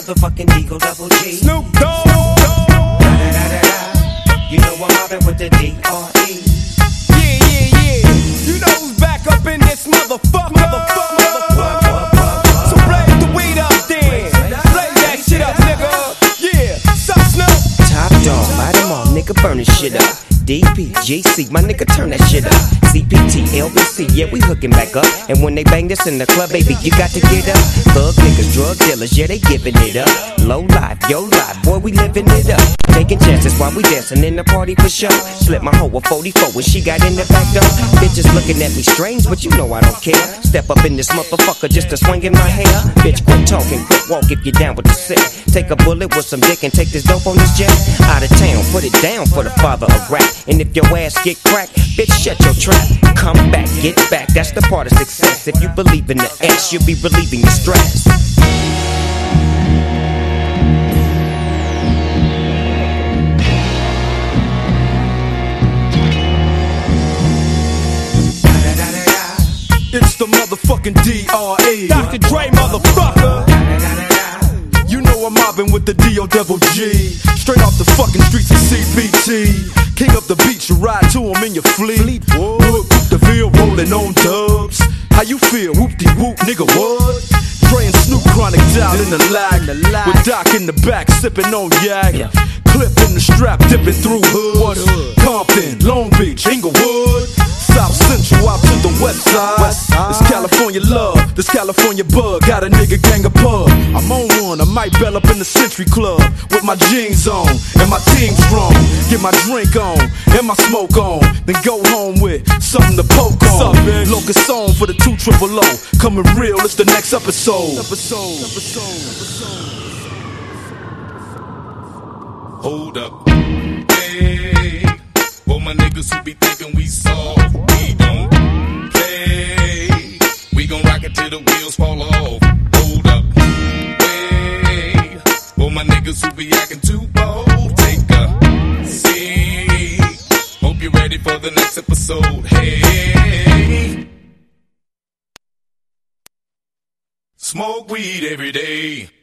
motherfucking Eagle Double G. Snoop Dogg. You know I'm mobbing with the D.R.E. Yeah. You know who's back up in this motherfucker. So blaze the weed up then. Blaze that shit up, nigga. Yeah, sup, Snoop? Top dog, light 'em all, nigga, burn this shit up. DP, GC, my nigga, turn that shit up. CPT, LBC, yeah, we hooking back up. And when they bang this in the club, baby, you got to get up. Thug niggas, drug dealers, yeah, they giving it up. Low life, yo life, boy, we living it up. Taking chances while we dancing in the party for sure. Slip my hoe a 44 when she got in the back door. Bitches looking at me strange, but you know I don't care. Step up in this motherfucker just to swing in my hair. Bitch, quit talking, quit walk if you're down with the sick. Take a bullet with some dick and take this dope on this jet. Out of town, put it down for the father of rap. And if your ass get cracked, bitch, shut your trap. Come back, get back, that's the part of success. If you believe in the S, you'll be relieving your stress. It's the motherfucking D.R.E. Dr. Dre, motherfucker. You know I'm mobbing with the D.O. Double G. Straight off the fucking streets of CPT. King up the beach, you ride to him in your fleet. Whoop, the Ville rolling on dubs. How you feel? Whoop-de-whoop, nigga, what? Dre and Snoop Chronic down in the lag. With Doc in the back, sipping on yak. Clip in the strap, dipping through hood. Compton, Long Beach, Inglewood. South Central out to the west side. This California love, this California bug. Got a nigga gang of pub. I'm on one, I might bell up in the Century Club. With my jeans on, and my team strong. Get my drink on, and my smoke on. Then go home with something to poke on. Locust song for the 200. Coming real, it's the next episode. Hold up, hey. For my niggas who be thinking we soft, we don't play. We gon' rock it till the wheels fall off. Hold up, hey. For my niggas who be acting too bold, take a seat. Hope you're ready for the next episode. Hey, smoke weed every day.